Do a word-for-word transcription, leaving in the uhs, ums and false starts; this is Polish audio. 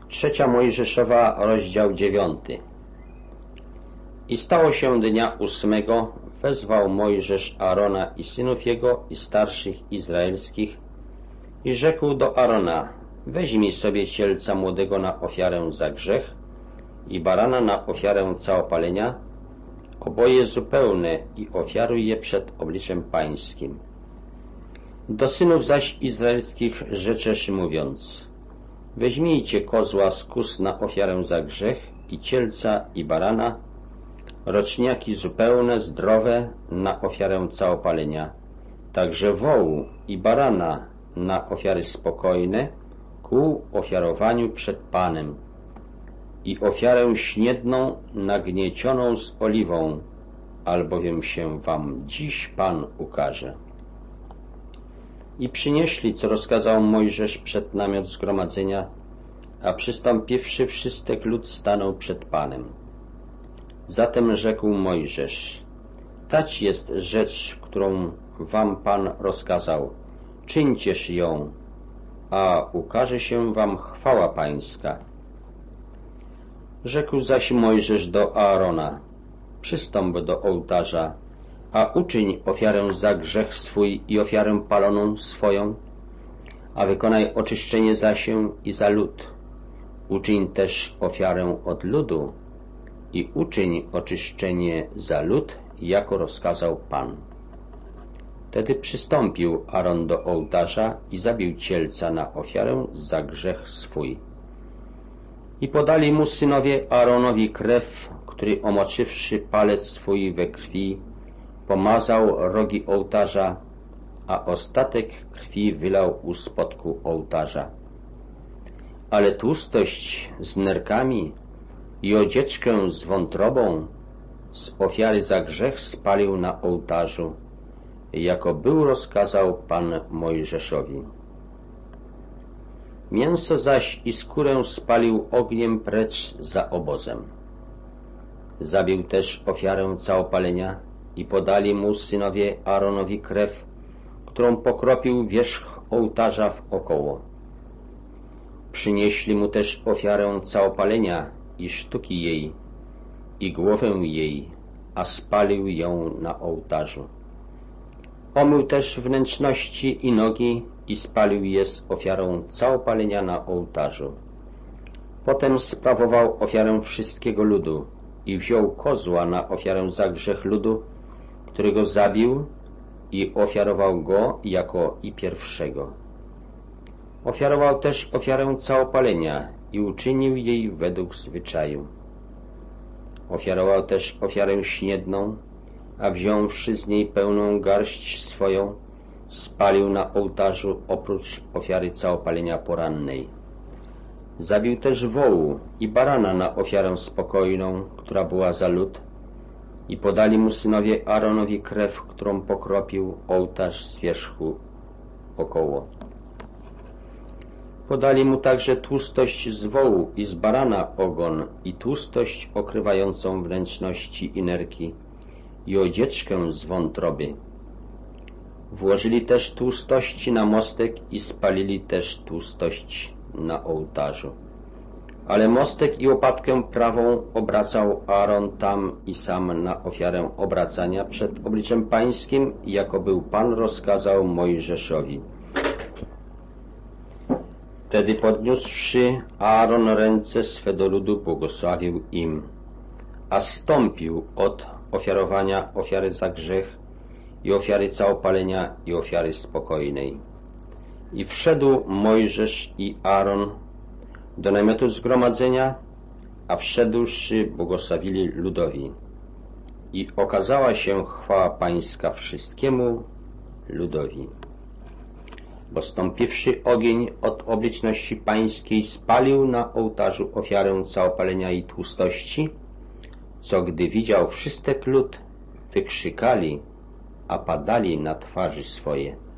Trzecia Mojżeszowa, rozdział dziewiąty. I stało się dnia ósmego, wezwał Mojżesz Arona i synów jego i starszych izraelskich i rzekł do Arona: weźmij sobie cielca młodego na ofiarę za grzech i barana na ofiarę całopalenia, oboje zupełne, i ofiaruj je przed obliczem pańskim. Do synów zaś izraelskich rzeczesz mówiąc: weźmijcie kozła z kóz na ofiarę za grzech i cielca i barana, roczniaki zupełne, zdrowe, na ofiarę całopalenia, także wołu i barana na ofiary spokojne ku ofiarowaniu przed Panem, i ofiarę śniedną nagniecioną z oliwą, albowiem się wam dziś Pan ukaże. I przynieśli, co rozkazał Mojżesz, przed namiot zgromadzenia, a przystąpiwszy wszystek lud stanął przed Panem. Zatem rzekł Mojżesz: tać jest rzecz, którą wam Pan rozkazał, czyńcież ją, a ukaże się wam chwała pańska. Rzekł zaś Mojżesz do Aarona: przystąp do ołtarza, a uczyń ofiarę za grzech swój i ofiarę paloną swoją, a wykonaj oczyszczenie za się i za lud. Uczyń też ofiarę od ludu i uczyń oczyszczenie za lud, jako rozkazał Pan. Wtedy przystąpił Aaron do ołtarza i zabił cielca na ofiarę za grzech swój. I podali mu synowie Aaronowi krew, który, omoczywszy palec swój we krwi, pomazał rogi ołtarza, a ostatek krwi wylał u spodku ołtarza. Ale tłustość z nerkami i odzieczkę z wątrobą z ofiary za grzech spalił na ołtarzu, jako był rozkazał Pan Mojżeszowi. Mięso zaś i skórę spalił ogniem precz za obozem. Zabił też ofiarę całopalenia i podali mu synowie Aaronowi krew, którą pokropił wierzch ołtarza wokoło. Przynieśli mu też ofiarę całopalenia i sztuki jej, i głowę jej, a spalił ją na ołtarzu. Omył też wnętrzności i nogi i spalił je z ofiarą całopalenia na ołtarzu. Potem sprawował ofiarę wszystkiego ludu i wziął kozła na ofiarę za grzech ludu, którego zabił, i ofiarował go jako i pierwszego. Ofiarował też ofiarę całopalenia i uczynił jej według zwyczaju. Ofiarował też ofiarę śniedną, a wziąwszy z niej pełną garść swoją, spalił na ołtarzu oprócz ofiary całopalenia porannej. Zabił też wołu i barana na ofiarę spokojną, która była za lud, i podali mu synowie Aaronowi krew, którą pokropił ołtarz z wierzchu wokoło. Podali mu także tłustość z wołu i z barana ogon i tłustość okrywającą wnętrzności i nerki i odzieczkę z wątroby. Włożyli też tłustości na mostek i spalili też tłustość na ołtarzu. Ale mostek i łopatkę prawą obracał Aaron tam i sam na ofiarę obracania przed obliczem pańskim, jako był Pan rozkazał Mojżeszowi. Wtedy podniósłszy Aaron ręce swe do ludu, błogosławił im, a zstąpił od ofiarowania ofiary za grzech i ofiary całopalenia i ofiary spokojnej. I wszedł Mojżesz i Aaron do namiotu zgromadzenia, a wszedłszy błogosławili ludowi. I okazała się chwała pańska wszystkiemu ludowi. Bo stąpiwszy ogień od obliczności pańskiej spalił na ołtarzu ofiarę całopalenia i tłustości, co gdy widział wszystek lud, wykrzykali, a padali na twarzy swoje.